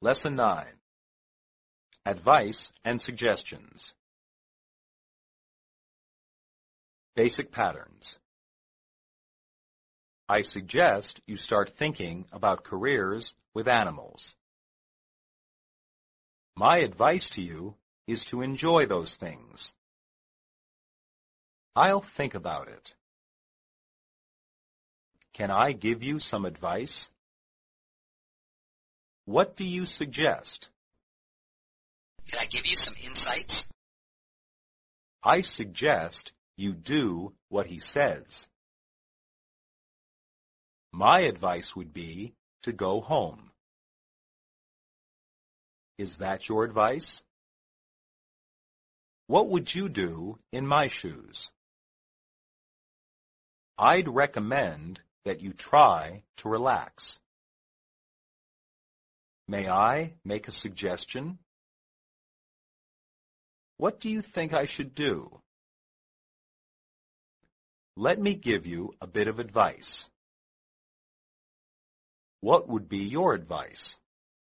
Lesson 9. Advice and Suggestions. Basic Patterns. I suggest you start thinking about careers with animals. My advice to you is to enjoy those things. I'll think about it. Can I give you some advice? What do you suggest? Can I give you some insights? I suggest you do what he says. My advice would be to go home. Is that your advice? What would you do in my shoes? I'd recommend that you try to relax. May I make a suggestion? What do you think I should do? Let me give you a bit of advice. What would be your advice?